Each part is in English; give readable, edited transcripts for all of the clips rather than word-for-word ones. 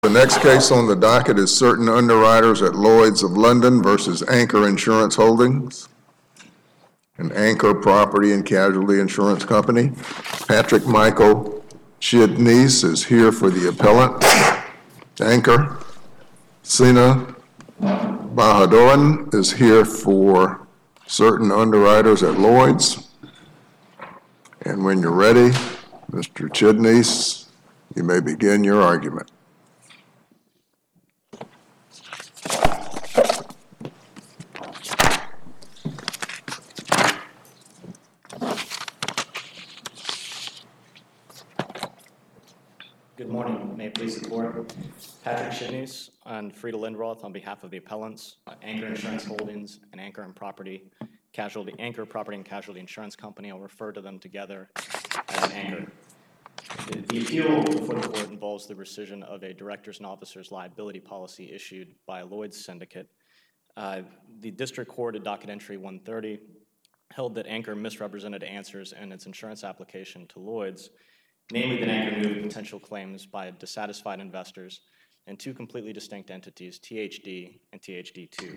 The next case on the docket is certain underwriters at Lloyd's of London versus Anchor Insurance Holdings, an Anchor Property and Casualty Insurance Company. Patrick Michael Chidnice is here for the appellant. Anchor. Sina Bahaduran is here for certain underwriters at Lloyd's. And when you're ready, Mr. Chidnice, you may begin your argument. Good morning. May it please the court. Patrick Chidnice and Frida Lindroth on behalf of the appellants, Anchor Insurance Holdings and Anchor and Property Casualty, Anchor Property and Casualty Insurance Company. I'll refer to them together as Anchor. The appeal before the court involves the rescission of a director's and officer's liability policy issued by a Lloyd's syndicate. The district court at docket entry 130 held that Anchor misrepresented answers in its insurance application to Lloyd's, namely that Anchor knew potential claims by dissatisfied investors and two completely distinct entities, THD and THD2.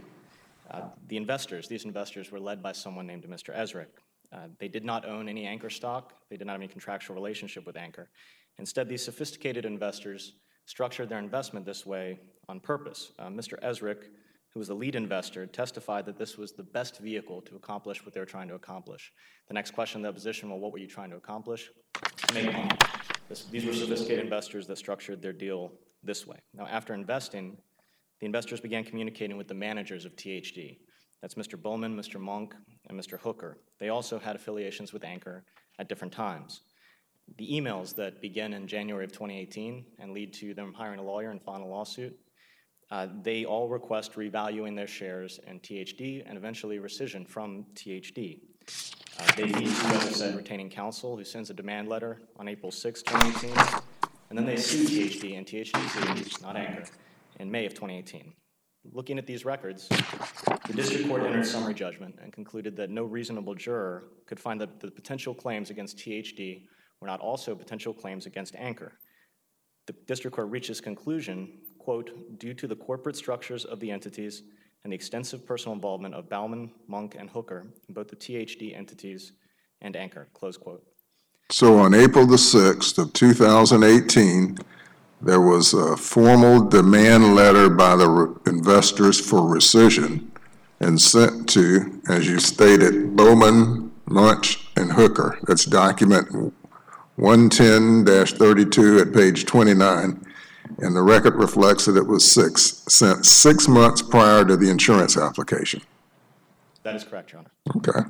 These investors were led by someone named Mr. Ezrick. They did not own any Anchor stock. They did not have any contractual relationship with Anchor. Instead, these sophisticated investors structured their investment this way on purpose. Mr. Ezrick, who was the lead investor, testified that this was the best vehicle to accomplish what they were trying to accomplish. The next question in the opposition, well, what were you trying to accomplish? Make money. These were sophisticated investors that structured their deal this way. Now, after investing, the investors began communicating with the managers of THD. That's Mr. Bowman, Mr. Monk, and Mr. Hooker. They also had affiliations with Anchor at different times. The emails that begin in January of 2018 and lead to them hiring a lawyer and filing a lawsuit, they all request revaluing their shares in THD and eventually rescission from THD. They lead to, as I said, retaining counsel, who sends a demand letter on April 6, 2018, and then they sue THD and THD2, not Anchor, in May of 2018. Looking at these records, the district court entered summary judgment and concluded that no reasonable juror could find that the potential claims against THD were not also potential claims against Anchor. The district court reached this conclusion, quote, due to the corporate structures of the entities and the extensive personal involvement of Bauman, Monk, and Hooker in both the THD entities and Anchor, close quote. So on April the 6th of 2018, there was a formal demand letter by the investors for rescission and sent to, as you stated, Bowman, Munch, and Hooker. That's document 110-32 at page 29. And the record reflects that it was sent 6 months prior to the insurance application. That is correct, Your Honor. Okay.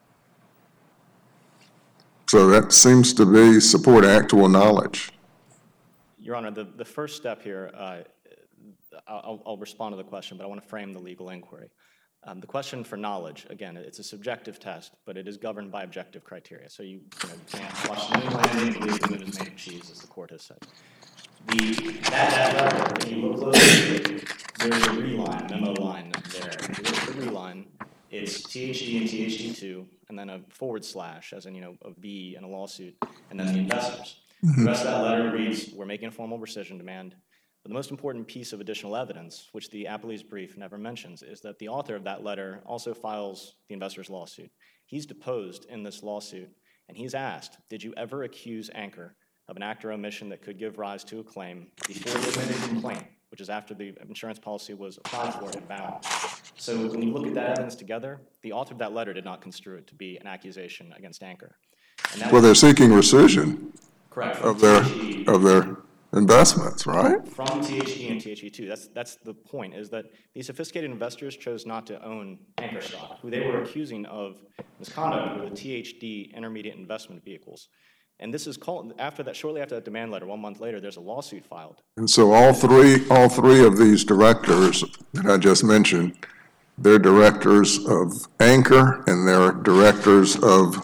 So that seems to support actual knowledge. Your Honor, the first step here, I'll respond to the question, but I want to frame the legal inquiry. The question for knowledge, again, it's a subjective test, but it is governed by objective criteria. So you can't watch the moon landing and believe the moon is made of cheese, as the court has said. That letter, if you look closely, there's a memo line there. If you look at the reline, it's THD and THD2, and then a / as in, a V and a lawsuit, and then the investors. The rest of that letter reads, we're making a formal rescission demand. But the most important piece of additional evidence, which the appellee's brief never mentions, is that the author of that letter also files the investor's lawsuit. He's deposed in this lawsuit, and he's asked, did you ever accuse Anchor of an act or omission that could give rise to a claim before the admitted complaint, which is after the insurance policy was applied for and bound? So when you look at that evidence together, the author of that letter did not construe it to be an accusation against Anchor. Well, they're seeking rescission. Correct. Of their investments, right? From THD and THD2. That's the point, is that these sophisticated investors chose not to own Anchor stock, who they were accusing of misconduct with the THD intermediate investment vehicles. And this is called, shortly after that demand letter, 1 month later, there's a lawsuit filed. And so all three of these directors that I just mentioned, they're directors of Anchor and they're directors of,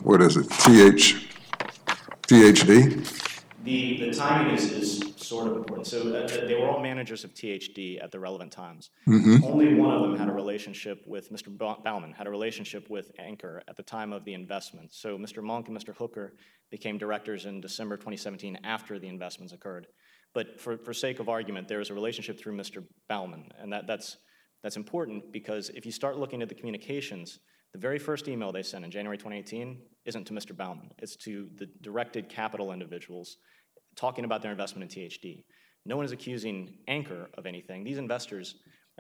THD? The timing is sort of important. So they were all managers of THD at the relevant times. Mm-hmm. Only one of them had a relationship with Mr. Bauman, had a relationship with Anchor at the time of the investment. So Mr. Monk and Mr. Hooker became directors in December 2017 after the investments occurred. But for sake of argument, there is a relationship through Mr. Baumann, and that's important because if you start looking at the communications, the very first email they sent in January 2018 isn't to Mr. Baumann. It's to the directed capital individuals talking about their investment in THD. No one is accusing Anchor of anything. These investors,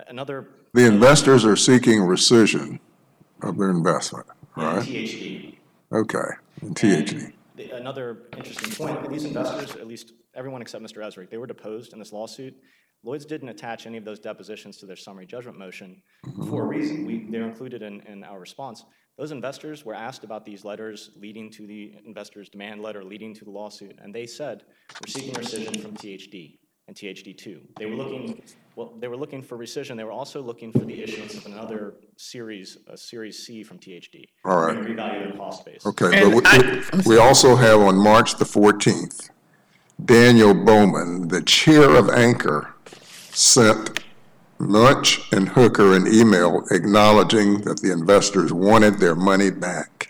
The investors are seeking rescission of their investment, right? THD. Okay, in THD. Another interesting point, these investors, at least everyone except Mr. Esrick, they were deposed in this lawsuit. Lloyd's didn't attach any of those depositions to their summary judgment motion for a reason. They're included in our response. Those investors were asked about these letters leading to the investors' demand letter leading to the lawsuit, and they said, we're seeking rescission from THD and THD2. They were looking for rescission. They were also looking for the issuance of another series, a Series C from THD. All right. To revalue their cost base. Okay, but we also have on March the 14th, Daniel Bowman, the chair of Anchor, sent Munch and Hooker an email acknowledging that the investors wanted their money back.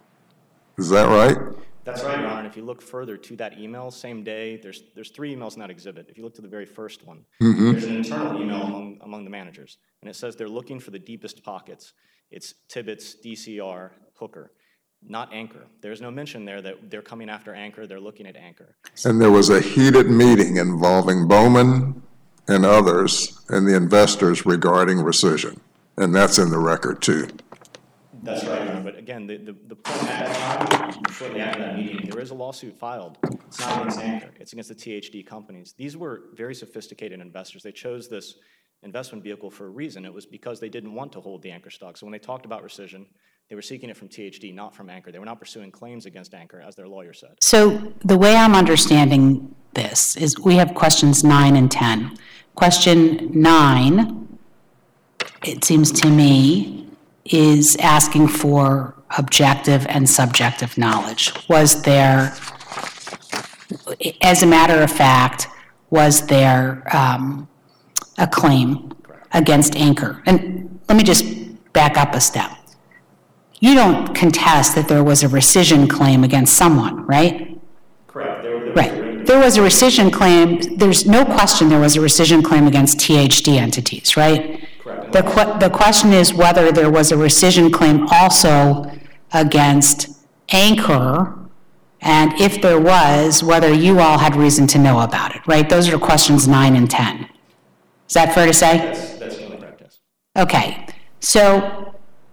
Is that right? That's right, Your Honor. And if you look further to that email, same day, there's 3 emails in that exhibit. If you look to the very first one, there's an internal email among the managers, and it says they're looking for the deepest pockets. It's Tibbetts, DCR, Hooker, not Anchor. There's no mention there that they're coming after Anchor, they're looking at Anchor. And there was a heated meeting involving Bowman and others and the investors regarding rescission, and that's in the record too. That's right, Your Honor. But again, the point at that time, shortly after that meeting, there is a lawsuit filed. It's not against Anchor. It's against the THD companies. These were very sophisticated investors. They chose this investment vehicle for a reason. It was because they didn't want to hold the Anchor stock. So when they talked about rescission, they were seeking it from THD, not from Anchor. They were not pursuing claims against Anchor, as their lawyer said. So the way I'm understanding this is we have questions 9 and 10. Question 9, it seems to me, is asking for objective and subjective knowledge. Was there, as a matter of fact, was there a claim against Anchor? And let me just back up a step. You don't contest that there was a rescission claim against someone, right? Correct. Right. There was a rescission claim. There's no question there was a rescission claim against THD entities, right? Correct. The question is whether there was a rescission claim also against Anchor, and if there was, whether you all had reason to know about it, right? Those are questions 9 and 10. Is that fair to say? That's totally correct, yes. Okay. So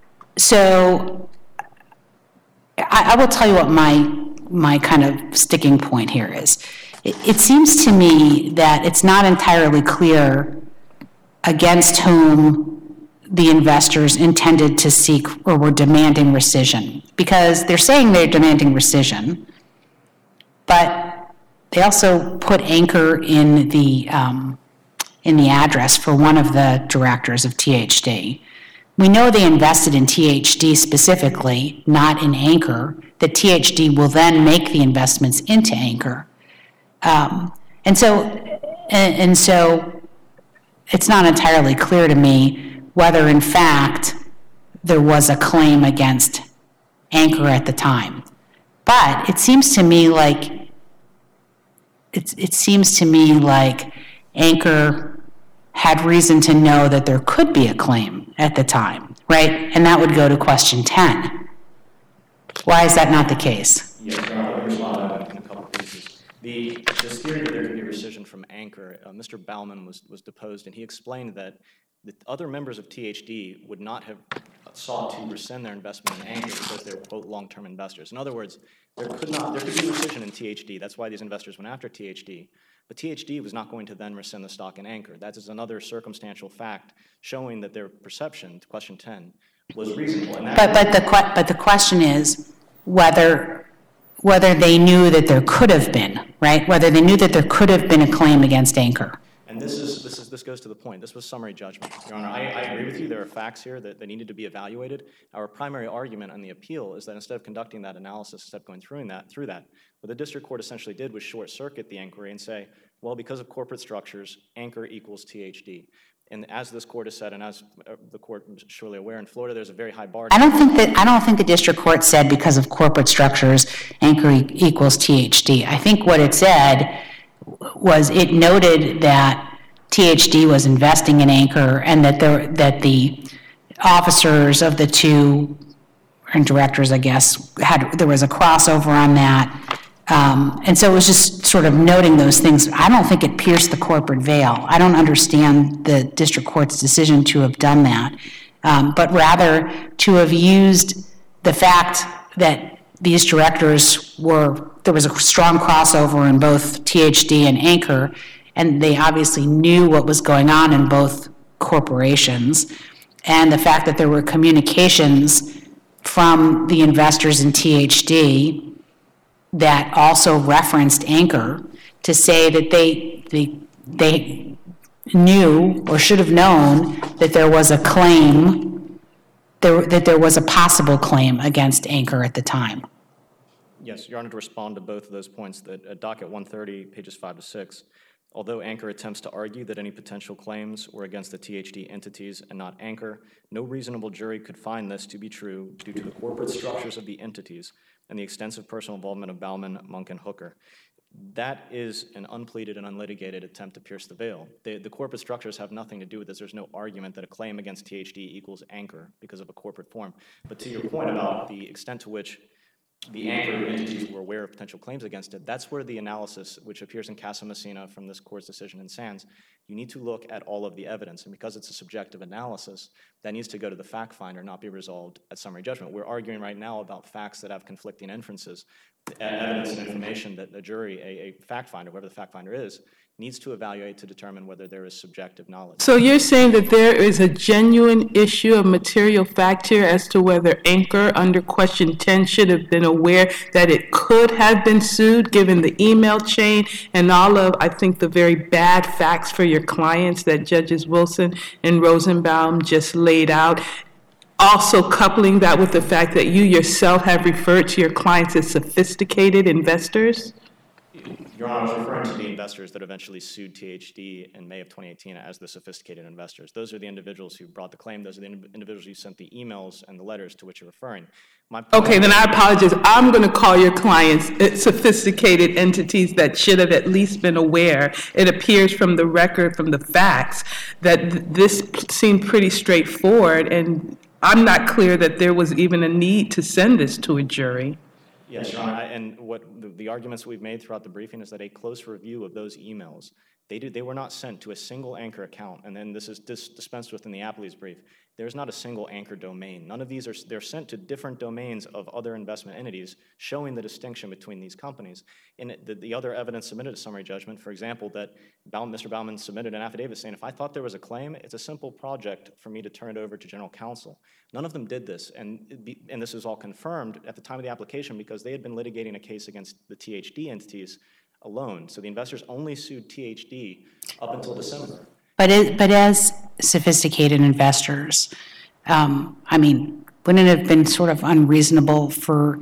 I will tell you what my kind of sticking point here is. It seems to me that it's not entirely clear against whom the investors intended to seek or were demanding rescission, because they're saying they're demanding rescission, but they also put Anchor in the address for one of the directors of THD. We know they invested in THD specifically, not in Anchor, that THD will then make the investments into Anchor. And so it's not entirely clear to me whether, in fact, there was a claim against Anchor at the time. But it seems to me like Anchor had reason to know that there could be a claim at the time, right? And that would go to question 10. Why is that not the case? Yes, Your Honor, I'll respond to that in a couple pieces. This theory that there could be rescission from Anchor, Mr. Baumann was deposed, and he explained that the other members of THD would not have sought to rescind their investment in Anchor because they were, quote, long-term investors. In other words, there could be rescission in THD. That's why these investors went after THD. But THD was not going to then rescind the stock in Anchor. That is another circumstantial fact showing that their perception, to question 10, was reasonable. But the question is whether they knew that there could have been, right? Whether they knew that there could have been a claim against Anchor. And this goes to the point. This was summary judgment. Your Honor, I agree with you. There are facts here that needed to be evaluated. Our primary argument on the appeal is that instead of conducting that analysis, instead of going through that, what the district court essentially did was short-circuit the inquiry and say, well, because of corporate structures, Anchor equals THD. And as this court has said, and as the court is surely aware, in Florida, there's a very high bar. I don't think the district court said because of corporate structures, Anchor equals THD. I think what it said was it noted that THD was investing in Anchor and that the officers of the two, and directors, I guess, there was a crossover on that. And so it was just sort of noting those things. I don't think it pierced the corporate veil. I don't understand the district court's decision to have done that, but rather to have used the fact that these directors there was a strong crossover in both THD and Anchor, and they obviously knew what was going on in both corporations, and the fact that there were communications from the investors in THD that also referenced Anchor to say that they knew or should have known that there was a claim, that there was a possible claim against Anchor at the time. Yes, Your Honor, to respond to both of those points, that at docket 130, pages 5 to 6, although Anchor attempts to argue that any potential claims were against the THD entities and not Anchor, no reasonable jury could find this to be true due to the corporate structures of the entities and the extensive personal involvement of Baumann, Monk, and Hooker. That is an unpleaded and unlitigated attempt to pierce the veil. The corporate structures have nothing to do with this. There's no argument that a claim against THD equals Anchor because of a corporate form. But to your point about the extent to which the Anchor entities were aware of potential claims against it, that's where the analysis, which appears in Casa Messina from this court's decision in Sands, you need to look at all of the evidence. And because it's a subjective analysis, that needs to go to the fact finder, not be resolved at summary judgment. We're arguing right now about facts that have conflicting inferences, evidence and information that a jury, a fact finder, whoever the fact finder is, needs to evaluate to determine whether there is subjective knowledge. So you're saying that there is a genuine issue of material fact here as to whether Anchor under question 10 should have been aware that it could have been sued given the email chain and all of, I think, the very bad facts for your clients that Judges Wilson and Rosenbaum just laid out. Also coupling that with the fact that you yourself have referred to your clients as sophisticated investors? Your Honor, I was referring to the investors that eventually sued THD in May of 2018 as the sophisticated investors. Those are the individuals who brought the claim. Those are the individuals who sent the emails and the letters to which you're referring. Okay, then I apologize. I'm going to call your clients sophisticated entities that should have at least been aware. It appears from the record, from the facts, that this seemed pretty straightforward, and I'm not clear that there was even a need to send this to a jury. Yes, Your Honor, and what the arguments we've made throughout the briefing is that a close review of those emails, they were not sent to a single Anchor account, and then this is dispensed with in the Appley's brief. There's not a single Anchor domain. None of these they're sent to different domains of other investment entities, showing the distinction between these companies. And the other evidence submitted to summary judgment, for example, that Mr. Baumann submitted an affidavit saying, if I thought there was a claim, it's a simple project for me to turn it over to General Counsel. None of them did this, and this is all confirmed at the time of the application because they had been litigating a case against the THD entities alone. So the investors only sued THD up until December. But as sophisticated investors, I mean, wouldn't it have been sort of unreasonable for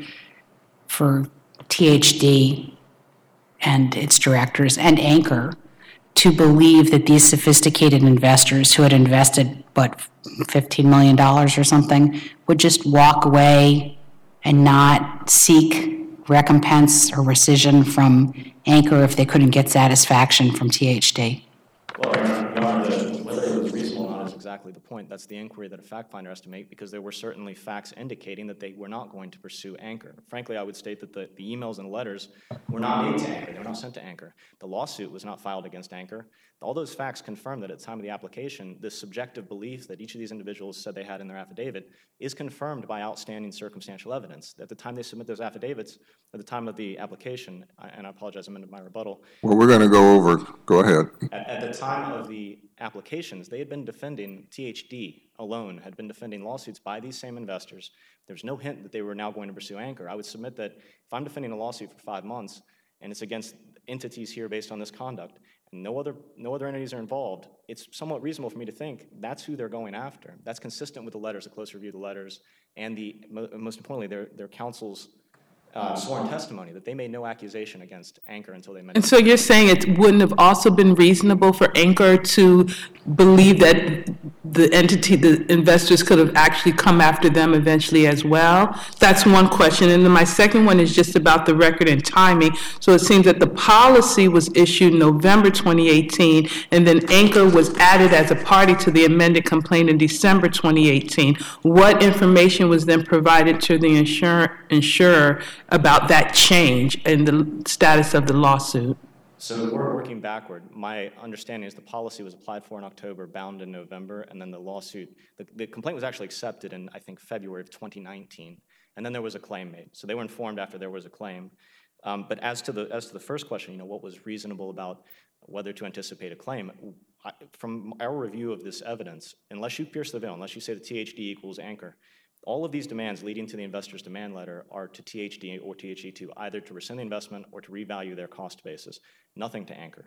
THD and its directors and Anchor to believe that these sophisticated investors who had invested, $15 million or something, would just walk away and not seek recompense or rescission from Anchor if they couldn't get satisfaction from THD? Well, Your Honor, whether it was reasonable or not is exactly the point. That's the inquiry that a fact finder has to make because there were certainly facts indicating that they were not going to pursue Anchor. Frankly, I would state that the emails and letters were not made to Anchor. They were not sent to Anchor. The lawsuit was not filed against Anchor. All those facts confirm that at the time of the application, this subjective belief that each of these individuals said they had in their affidavit is confirmed by outstanding circumstantial evidence. At the time they submit those affidavits, at the time of the application, and I apologize, I'm into my rebuttal. Well, we're going to go over, go ahead. At the time of the applications, they had been defending, THD alone had been defending lawsuits by these same investors. There's no hint that they were now going to pursue Anchor. I would submit that if I'm defending a lawsuit for 5 months and it's against entities here based on this conduct, and no other entities are involved, it's somewhat reasonable for me to think that's who they're going after. That's consistent with the letters, a close review of the letters, and most importantly, their counsel's sworn testimony that they made no accusation against Anchor until they mentioned. And so you're saying it wouldn't have also been reasonable for Anchor to believe that the entity, the investors could have actually come after them eventually as well? That's one question. And then my second one is just about the record and timing. So it seems that the policy was issued November 2018, and then Anchor was added as a party to the amended complaint in December 2018. What information was then provided to the insurer about that change in the status of the lawsuit? So we're working backward. My understanding is the policy was applied for in October, bound in November, and then the lawsuit, the complaint was actually accepted in, I think, February of 2019, and then there was a claim made. So they were informed after there was a claim. But as to the first question, what was reasonable about whether to anticipate a claim, from our review of this evidence, unless you pierce the veil, unless you say the THD equals Anchor, all of these demands leading to the investor's demand letter are to THD or THD2, either to rescind the investment or to revalue their cost basis, nothing to Anchor.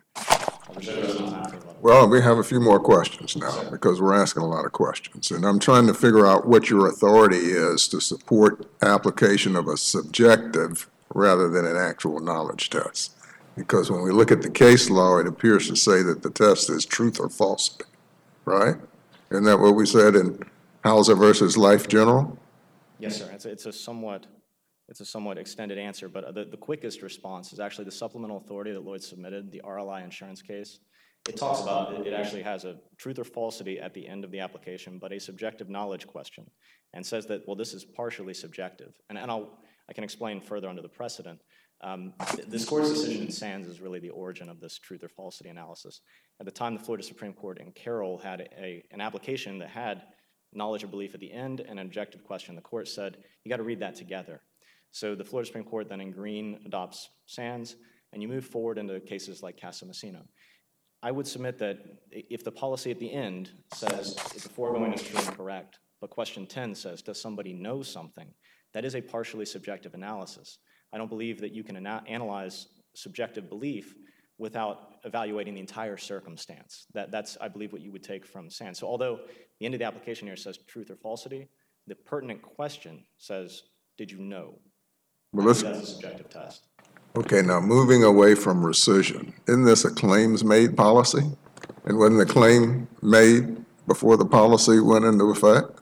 Well, we have a few more questions now because we're asking a lot of questions. And I'm trying to figure out what your authority is to support application of a subjective rather than an actual knowledge test. Because when we look at the case law, it appears to say that the test is truth or falsity, right? Isn't that what we said in Hauser versus Life General? Yes, sir. It's a somewhat extended answer, but the quickest response is actually the supplemental authority that Lloyd submitted, the RLI insurance case. It talks about it actually has a truth or falsity at the end of the application, but a subjective knowledge question, and says that, well, this is partially subjective. And I can explain further under the precedent. This court's decision in Sands is really the origin of this truth or falsity analysis. At the time, the Florida Supreme Court in Carroll had an application that had knowledge or belief at the end and an objective question. The court said, you got to read that together. So the Florida Supreme Court then in Green adopts Sands, and you move forward into cases like Casamassino. I would submit that if the policy at the end says if the foregoing is true and correct, but question 10 says, does somebody know something? That is a partially subjective analysis. I don't believe that you can analyze subjective belief without evaluating the entire circumstance. That's, I believe, what you would take from Sands. So although the end of the application here says truth or falsity, the pertinent question says, did you know? Well, that's a subjective test. Okay, now moving away from rescission, isn't this a claims-made policy? And wasn't the claim made before the policy went into effect?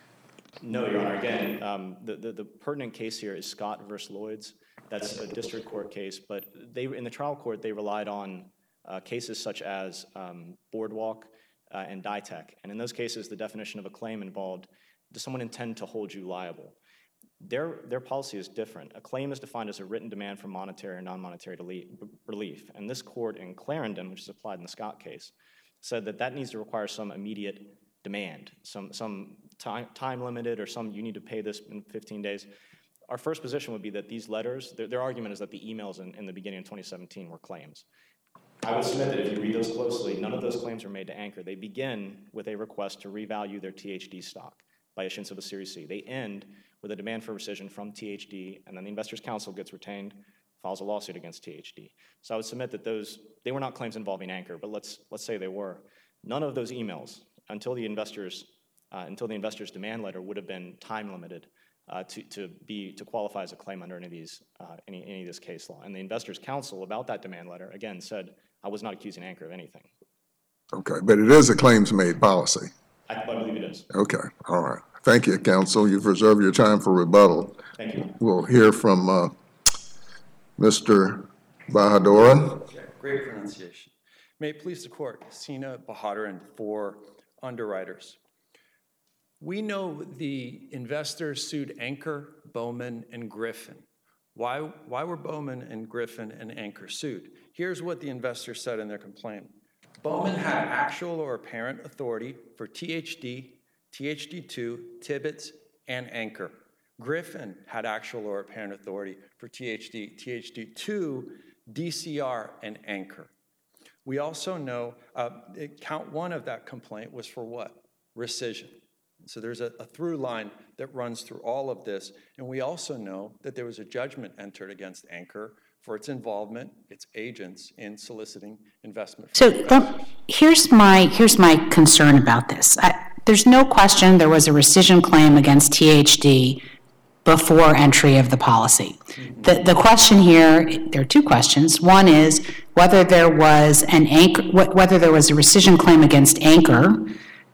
No, Your Honor. Again, the pertinent case here is Scott versus Lloyd's. That's a district court case, but in the trial court, they relied on cases such as Boardwalk and Ditech. And in those cases, the definition of a claim involved, does someone intend to hold you liable? Their policy is different. A claim is defined as a written demand for monetary or non-monetary relief. And this court in Clarendon, which is applied in the Scott case, said that needs to require some immediate demand, some time limited, or you need to pay this in 15 days. Our first position would be that these letters, their argument is that the emails in the beginning of 2017 were claims. I would submit that if you read those closely, none of those claims are made to Anchor. They begin with a request to revalue their THD stock by issuance of a Series C. They end with a demand for rescission from THD, and then the Investors Council gets retained, files a lawsuit against THD. So I would submit that they were not claims involving Anchor, but let's say they were. None of those emails, until the investor's demand letter, would have been time limited to qualify as a claim under any of this case law. And the Investors Council, about that demand letter, again said, I was not accusing Anchor of anything. Okay, but it is a claims-made policy. I believe it is. Okay, all right. Thank you, counsel. You've reserved your time for rebuttal. Thank you. We'll hear from Mr. Bahaduran. Okay, great pronunciation. May it please the court, Sina Bahaduran for underwriters. We know the investors sued Anchor, Bowman, and Griffin. Why were Bowman and Griffin and Anchor sued? Here's what the investors said in their complaint. Bowman had actual or apparent authority for THD, THD2, Tibbetts, and Anchor. Griffin had actual or apparent authority for THD, THD2, DCR, and Anchor. We also know count one of that complaint was for what? Rescission. So there's a through line that runs through all of this. And we also know that there was a judgment entered against Anchor for its involvement, its agents, in soliciting investment. So here's my concern about this. There's no question there was a rescission claim against THD before entry of the policy. The question here, there are two questions. One is whether there was a rescission claim against Anchor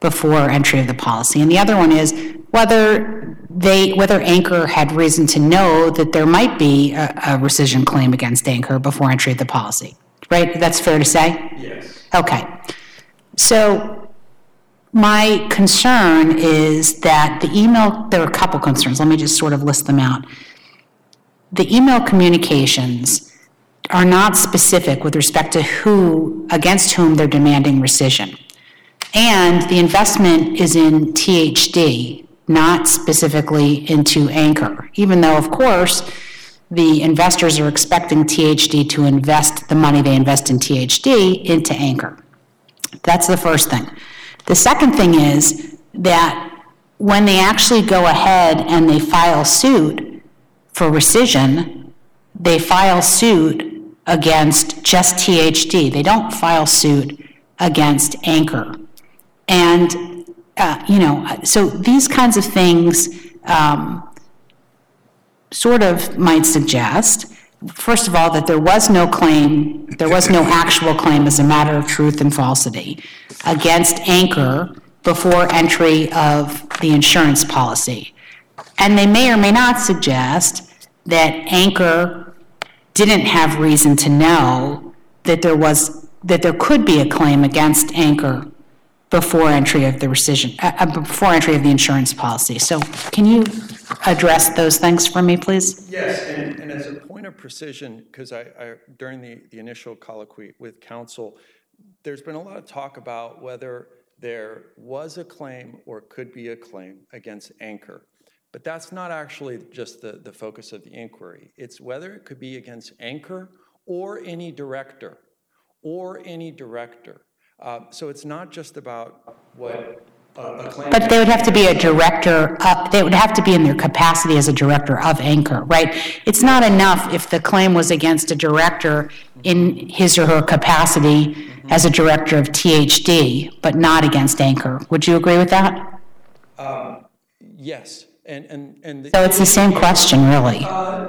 before entry of the policy. And the other one is whether Anchor had reason to know that there might be a rescission claim against Anchor before entry of the policy, right? That's fair to say? Yes. Okay. So my concern is that the email, there are a couple concerns. Let me just sort of list them out. The email communications are not specific with respect to against whom they're demanding rescission. And the investment is in THD, not specifically into Anchor, even though, of course, the investors are expecting THD to invest the money they invest in THD into Anchor. That's the first thing. The second thing is that when they actually go ahead and they file suit for rescission, they file suit against just THD. They don't file suit against Anchor. And, so these kinds of things sort of might suggest, first of all, that there was no actual claim as a matter of truth and falsity against Anchor before entry of the insurance policy. And they may or may not suggest that Anchor didn't have reason to know that there could be a claim against Anchor before entry of the before entry of the insurance policy. So can you address those things for me, please? Yes, and as a point of precision, because I during the initial colloquy with counsel, there's been a lot of talk about whether there was a claim or could be a claim against Anchor. But that's not actually just the focus of the inquiry. It's whether it could be against Anchor or any director, So it's not just about what a claim. But they would have to be a director, they would have to be in their capacity as a director of Anchor, right? It's not enough if the claim was against a director in his or her capacity as a director of THD, but not against Anchor. Would you agree with that? Yes. So it's the same question, really.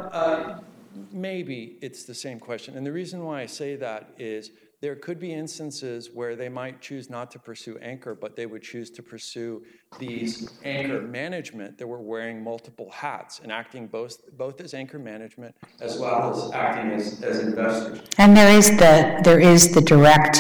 Maybe it's the same question. And the reason why I say that is there could be instances where they might choose not to pursue Anchor, but they would choose to pursue these Anchor management that were wearing multiple hats and acting both as Anchor management as well as acting as investors. And there is the direct,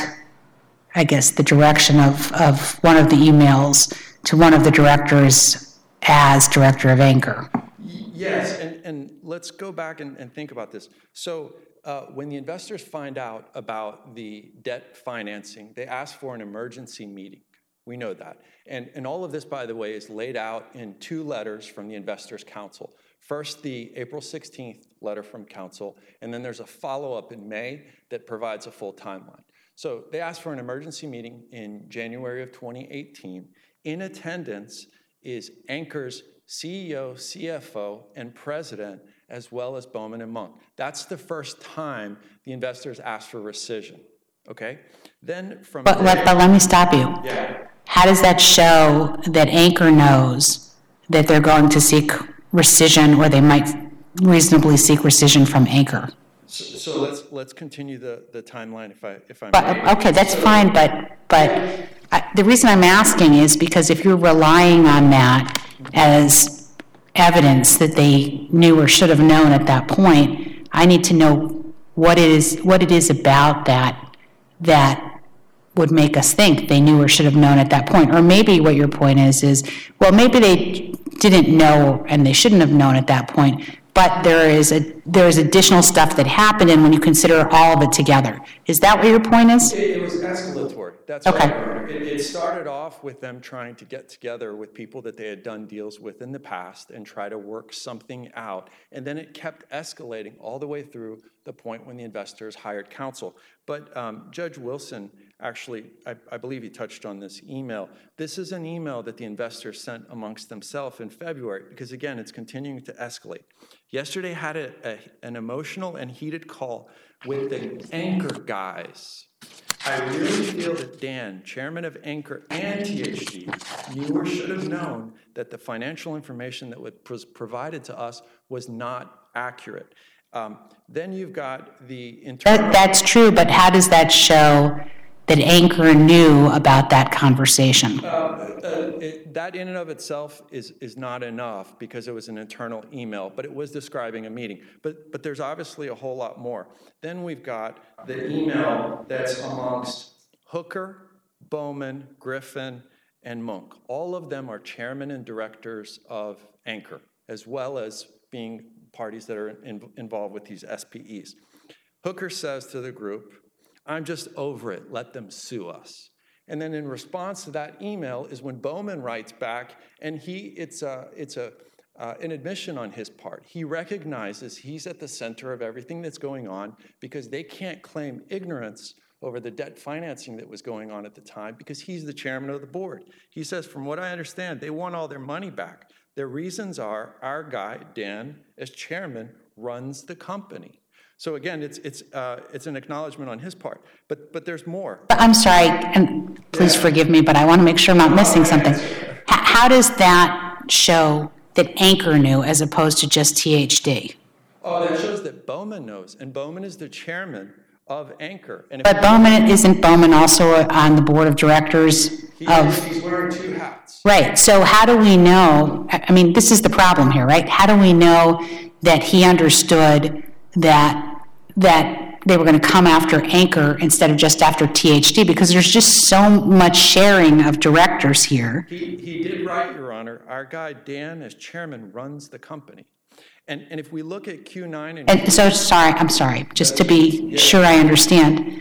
I guess, the direction of one of the emails to one of the directors as director of Anchor. Yes, and let's go back and think about this. So when the investors find out about the debt financing, they ask for an emergency meeting. We know that. And all of this, by the way, is laid out in 2 letters from the Investors Council. First, the April 16th letter from council, and then there's a follow-up in May that provides a full timeline. So they asked for an emergency meeting in January of 2018. In attendance is Anchor's CEO, CFO, and president, as well as Bowman and Monk. That's the first time the investors asked for rescission, okay? Then from But let me stop you. Yeah. How does that show that Anchor knows that they're going to seek rescission, or they might reasonably seek rescission from Anchor? So let's continue the timeline if I But, may. okay, that's fine, but the reason I'm asking is because if you're relying on that as evidence that they knew or should have known at that point, I need to know what it is about that would make us think they knew or should have known at that point. Or maybe what your point is, well, maybe they didn't know and they shouldn't have known at that point, but there is additional stuff that happened, and when you consider all of it together. Is that what your point is? It was escalatory. That's Okay. right. It started off with them trying to get together with people that they had done deals with in the past and try to work something out. And then it kept escalating all the way through the point when the investors hired counsel. But Judge Wilson, actually, I believe he touched on this email. This is an email that the investors sent amongst themselves in February, because again, it's continuing to escalate. Yesterday had an emotional and heated call with the Anchor guys. I really feel that Dan, chairman of Anchor and THD, knew or should have known that the financial information that was provided to us was not accurate. Then you've got the internal... That's true, but how does that show that Anchor knew about that conversation? That in and of itself is not enough because it was an internal email, but it was describing a meeting. But there's obviously a whole lot more. Then we've got the email that's amongst Hooker, Bowman, Griffin, and Monk. All of them are chairmen and directors of Anchor, as well as being parties that are involved with these SPEs. Hooker says to the group, "I'm just over it, let them sue us." And then in response to that email is when Bowman writes back, and it's an admission on his part. He recognizes he's at the center of everything that's going on because they can't claim ignorance over the debt financing that was going on at the time because he's the chairman of the board. He says, from what I understand, they want all their money back. Their reasons are our guy, Dan, as chairman, runs the company. So again, it's an acknowledgement on his part, but there's more. I'm sorry, and please forgive me, but I want to make sure I'm not missing something. How does that show that Anchor knew as opposed to just THD? Oh, that shows that Bowman knows, and Bowman is the chairman of Anchor. And But isn't Bowman also on the board of directors of? He's wearing two hats. Right, so how do we know, I mean, this is the problem here, right? How do we know that he understood that they were going to come after Anchor instead of just after THD? Because there's just so much sharing of directors here. He did right, Your Honor. Our guy, Dan, as chairman, runs the company. And if we look at Q9 And so, I'm sorry, just to be sure I understand.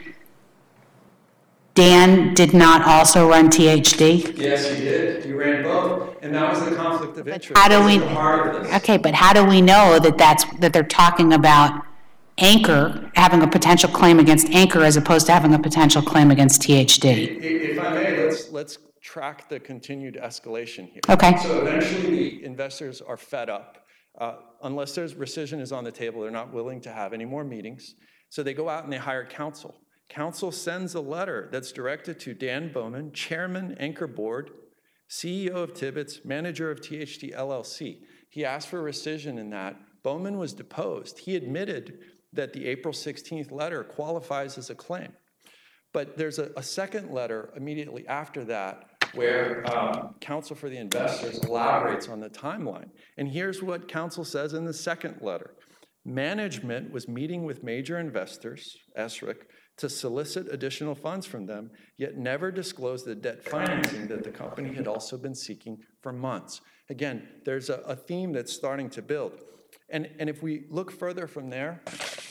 Dan did not also run THD? Yes, he did. He ran both. And that was the conflict of interest. How do we, That's the heart of this. okay, but how do we know that they're talking about Anchor, having a potential claim against Anchor as opposed to having a potential claim against THD? If I may, let's track the continued escalation here. Okay. So eventually the investors are fed up. Unless there's rescission is on the table, they're not willing to have any more meetings. So they go out and they hire counsel. Counsel sends a letter that's directed to Dan Bowman, chairman, Anchor board, CEO of Tibbetts, manager of THD LLC. He asked for rescission in that. Bowman was deposed. He admitted that the April 16th letter qualifies as a claim. But there's a second letter immediately after that where counsel for the investors elaborates on the timeline. And here's what counsel says in the second letter. Management was meeting with major investors, SRIC, to solicit additional funds from them, yet never disclosed the debt financing that the company had also been seeking for months. Again, there's a theme that's starting to build. And if we look further from there.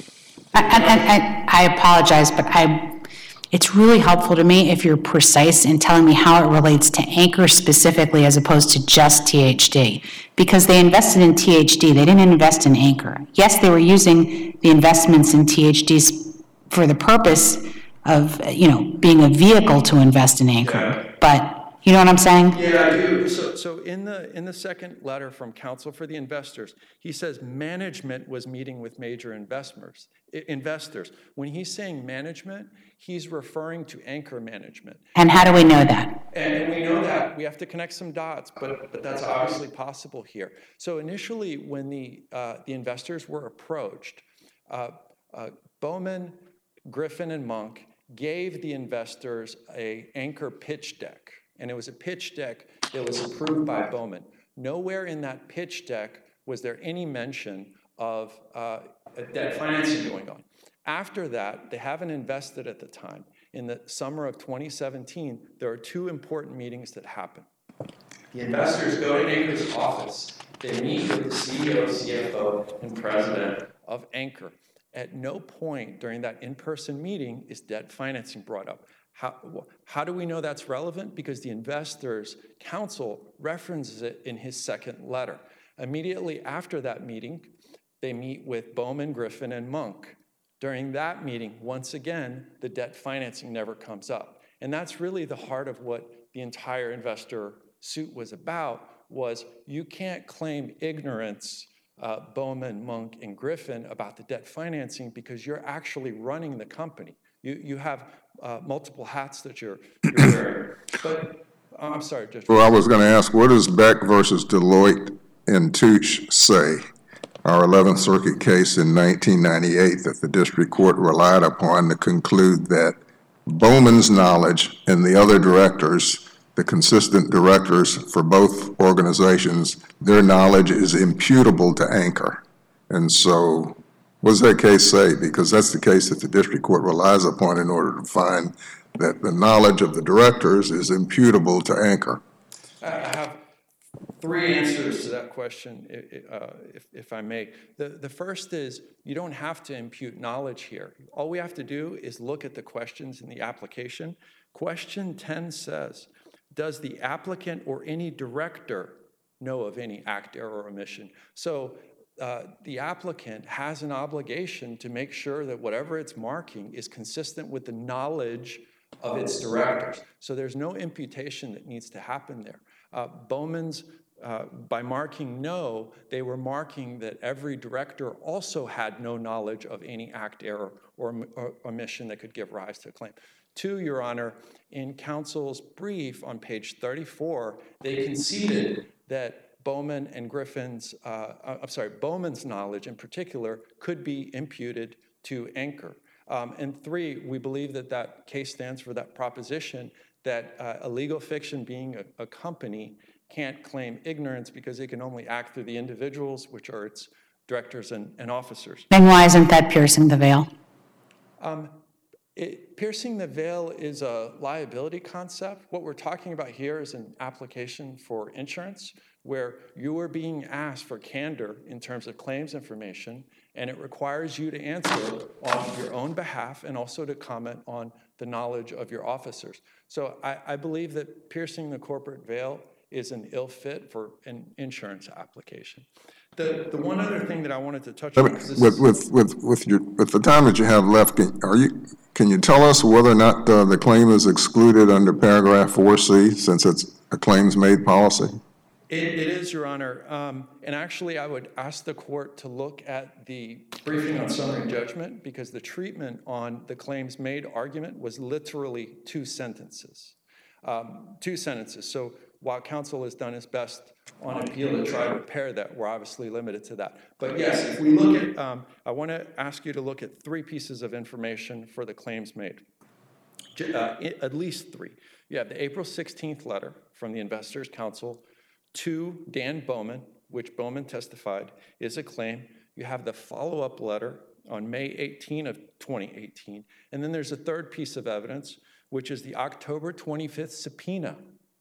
I apologize, but it's really helpful to me if you're precise in telling me how it relates to Anchor specifically as opposed to just THD. Because they invested in THD, they didn't invest in Anchor. Yes, they were using the investments in THD for the purpose of, being a vehicle to invest in Anchor. Yeah. But you know what I'm saying? Yeah, I do. So in the second letter from counsel for the investors, he says management was meeting with major investors. When he's saying management, he's referring to Anchor management. And how do we know that? And we know that. We have to connect some dots, but that's obviously possible here. So initially, when the investors were approached, Bowman, Griffin, and Monk gave the investors a Anchor pitch deck. And it was a pitch deck that was approved by Bowman. Nowhere in that pitch deck was there any mention of debt financing going on. After that, they haven't invested at the time. In the summer of 2017, there are two important meetings that happen. The investors go to Anchor's office. They meet with the CEO, CFO, and president of Anchor. At no point during that in-person meeting is debt financing brought up. How do we know that's relevant? Because the investors' counsel references it in his second letter. Immediately after that meeting, they meet with Bowman, Griffin, and Monk. During that meeting, once again, the debt financing never comes up. And that's really the heart of what the entire investor suit was about, was you can't claim ignorance, Bowman, Monk, and Griffin, about the debt financing because you're actually running the company. You have multiple hats that you're wearing. But I'm sorry, Judge. Well, I was going to ask, what does Beck versus Deloitte and Touche say? Our 11th Circuit case in 1998 that the district court relied upon to conclude that Bowman's knowledge and the other directors, the consistent directors for both organizations, their knowledge is imputable to Anchor. And so what does that case say? Because that's the case that the district court relies upon in order to find that the knowledge of the directors is imputable to Anchor. I have three answers to that question, if I may. The first is you don't have to impute knowledge here. All we have to do is look at the questions in the application. Question 10 says, does the applicant or any director know of any act, error, or omission? So the applicant has an obligation to make sure that whatever it's marking is consistent with the knowledge of its directors. So there's no imputation that needs to happen there. Bowman's, by marking no, they were marking that every director also had no knowledge of any act, error, or omission that could give rise to a claim. Two, Your Honor, in counsel's brief on page 34, they conceded that Bowman and Griffin's, Bowman's knowledge in particular could be imputed to Anchor. And three, we believe that that case stands for that proposition that a legal fiction being a company can't claim ignorance because it can only act through the individuals, which are its directors and officers. Then why isn't that piercing the veil? Piercing the veil is a liability concept. What we're talking about here is an application for insurance where you are being asked for candor in terms of claims information, and it requires you to answer on your own behalf and also to comment on the knowledge of your officers. So I believe that piercing the corporate veil is an ill fit for an insurance application. The one other thing that I wanted to touch on is with the time that you have left, can you tell us whether or not the claim is excluded under paragraph 4C since it's a claims made policy? It is, Your Honor. And actually, I would ask the court to look at the briefing on summary judgment because the treatment on the claims made argument was literally two sentences. So while counsel has done his best on appeal to try to repair that, we're obviously limited to that. But yes, if we look at, I want to ask you to look at three pieces of information for the claims made, at least three. You have the April 16th letter from the Investors Council to Dan Bowman, which Bowman testified is a claim. You have the follow-up letter on May 18 of 2018. And then there's a third piece of evidence, which is the October 25th subpoena.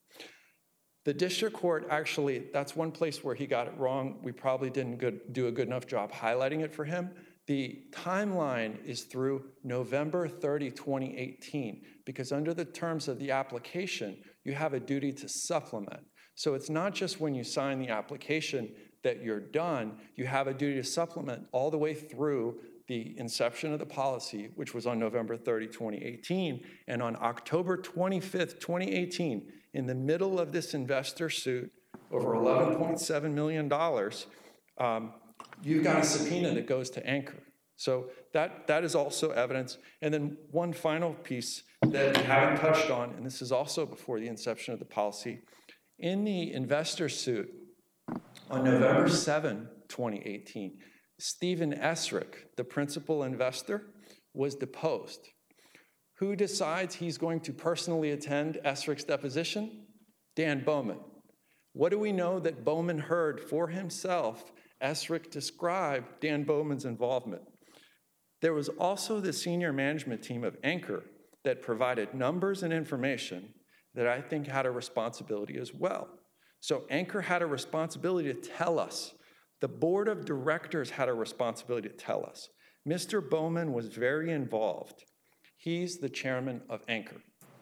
The district court actually, that's one place where he got it wrong. We probably didn't do a good enough job highlighting it for him. The timeline is through November 30, 2018, because under the terms of the application, you have a duty to supplement. So it's not just when you sign the application that you're done, you have a duty to supplement all the way through the inception of the policy, which was on November 30, 2018. And on October 25th, 2018, in the middle of this investor suit, over $11.7 million, you've got a subpoena that goes to Anchor. So that is also evidence. And then one final piece that we haven't touched on, and this is also before the inception of the policy, in the investor suit on November 7, 2018, Stephen Esrick, the principal investor, was deposed. Who decides he's going to personally attend Esrick's deposition? Dan Bowman. What do we know that Bowman heard for himself? Esrick described Dan Bowman's involvement. There was also the senior management team of Anchor that provided numbers and information that I think had a responsibility as well. So Anchor had a responsibility to tell us. The board of directors had a responsibility to tell us. Mr. Bowman was very involved. He's the chairman of Anchor.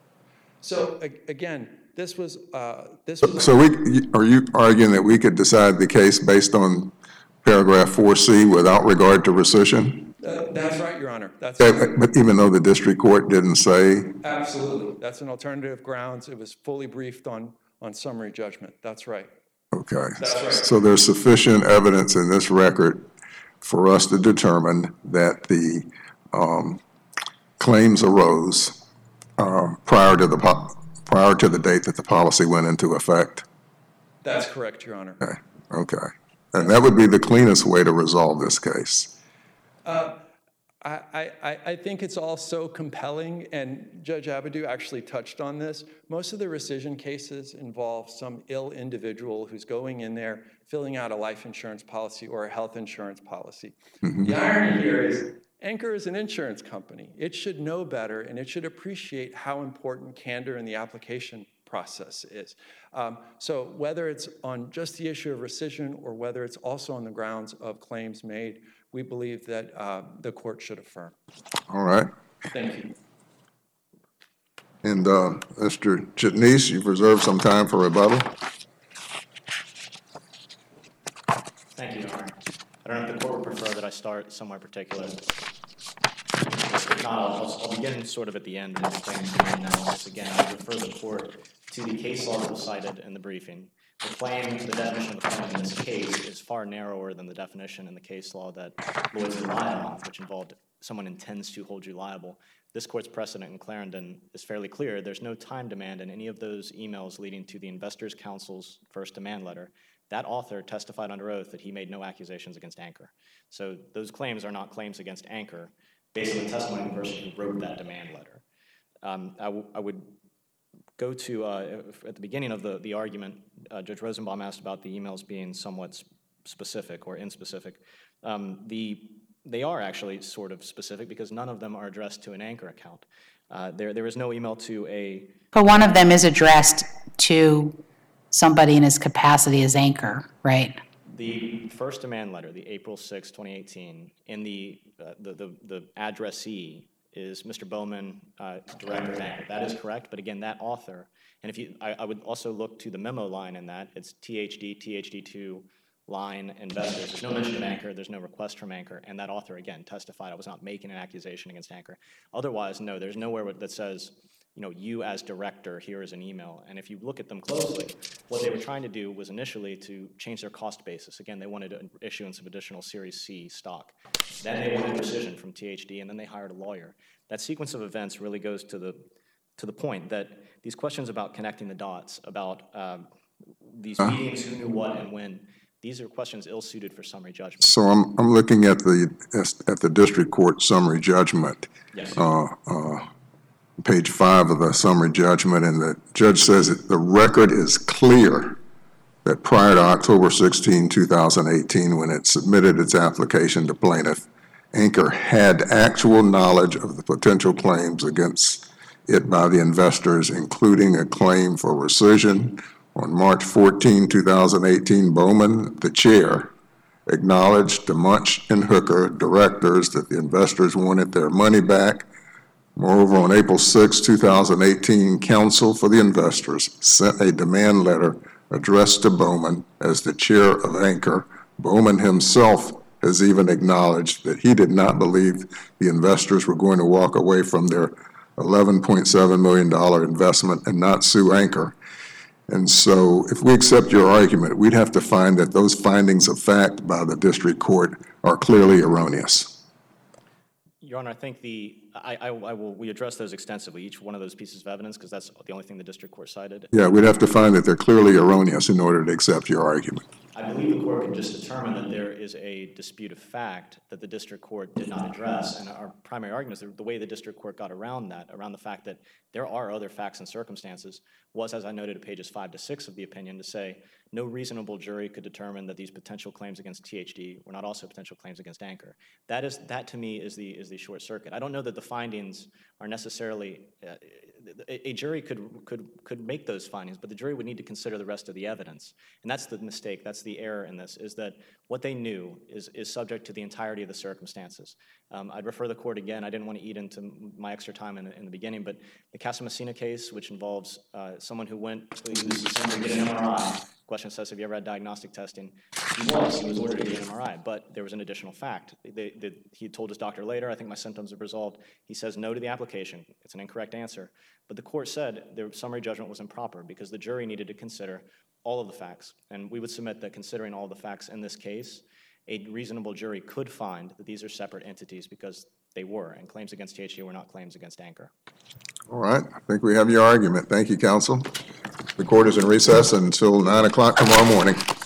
So again, this was. So are you arguing that we could decide the case based on paragraph 4C without regard to rescission? That's right, Your Honor. That's But even though the district court didn't say? Absolutely. That's an alternative grounds. It was fully briefed on summary judgment. That's right. Okay. That's right. So there's sufficient evidence in this record for us to determine that the claims arose prior to the date that the policy went into effect? That's correct, Your Honor. Okay. And that would be the cleanest way to resolve this case. I think it's all so compelling, and Judge Abadou actually touched on this. Most of the rescission cases involve some ill individual who's going in there, filling out a life insurance policy or a health insurance policy. The irony here is Anchor is an insurance company. It should know better, and it should appreciate how important candor in the application process is. So whether it's on just the issue of rescission or whether it's also on the grounds of claims made, we believe that the court should affirm. All right. Thank you. And Mr. Chitnese, you've reserved some time for rebuttal. Thank you, Your Honor. I don't know if the court would prefer that I start somewhere particular. If not, I'll begin sort of at the end and explain the analysis again. I refer the court to the case law that was cited in the briefing. The claim, the definition of the claim in this case is far narrower than the definition in the case law that Lloyd's relied on, which involved someone intends to hold you liable. This court's precedent in Clarendon is fairly clear. There's no time demand in any of those emails leading to the Investors' Counsel's first demand letter. That author testified under oath that he made no accusations against Anchor. So those claims are not claims against Anchor based on the testimony of the person who wrote that demand letter. I would go to, at the beginning of the argument, Judge Rosenbaum asked about the emails being somewhat specific or inspecific. They are actually sort of specific because none of them are addressed to an Anchor account. There is no email to a... But one of them is addressed to somebody in his capacity as Anchor, right? The first demand letter, the April 6, 2018, in the addressee is Mr. Bowman, Director of Anchor. That is correct, but again, that author, and I would also look to the memo line in that. It's THD2 line investors. There's no mention of Anchor. There's no request from Anchor, and that author, again, testified I was not making an accusation against Anchor. Otherwise, no, there's nowhere that says, you know, you as director, here is an email. And if you look at them closely, what they were trying to do was initially to change their cost basis. Again, they wanted an issuance of additional Series C stock. Then they wanted rescission from THD, and then they hired a lawyer. That sequence of events really goes to the point that these questions about connecting the dots, about these meetings, who knew what and when, these are questions ill-suited for summary judgment. So I'm looking at the district court summary judgment. Yes. Page 5 of the summary judgment, and the judge says that the record is clear that prior to October 16, 2018, when it submitted its application to plaintiff, Anchor had actual knowledge of the potential claims against it by the investors, including a claim for rescission. On March 14, 2018, Bowman, the chair, acknowledged to Munch and Hooker, directors, that the investors wanted their money back. Moreover, on April 6, 2018, counsel for the investors sent a demand letter addressed to Bowman as the chair of Anchor. Bowman himself has even acknowledged that he did not believe the investors were going to walk away from their $11.7 million investment and not sue Anchor. And so if we accept your argument, we'd have to find that those findings of fact by the district court are clearly erroneous. Your Honor, I think we address those extensively, each one of those pieces of evidence, because that's the only thing the district court cited. Yeah, we'd have to find that they're clearly erroneous in order to accept your argument. I believe the court can just determine that there is a dispute of fact that the district court did not address, and our primary argument is the way the district court got around that, around the fact that there are other facts and circumstances, was, as I noted at pages 5 to 6 of the opinion, to say no reasonable jury could determine that these potential claims against THD were not also potential claims against Anchor. That to me is the short circuit. I don't know that the findings are necessarily a jury could make those findings, but the jury would need to consider the rest of the evidence. And that's the mistake, that's the error in this, is that what they knew is subject to the entirety of the circumstances. I'd refer the court again, I didn't want to eat into my extra time in the beginning, but the Casamassina case, which involves someone who went to get an MRI. Question says, have you ever had diagnostic testing? He was ordered to get an MRI, but there was an additional fact. He told his doctor later, I think my symptoms have resolved. He says no to the application. It's an incorrect answer. But the court said the summary judgment was improper because the jury needed to consider all of the facts. And we would submit that considering all the facts in this case, a reasonable jury could find that these are separate entities because they were, and claims against THD were not claims against Anchor. All right, I think we have your argument. Thank you, counsel. The court is in recess until 9 o'clock tomorrow morning.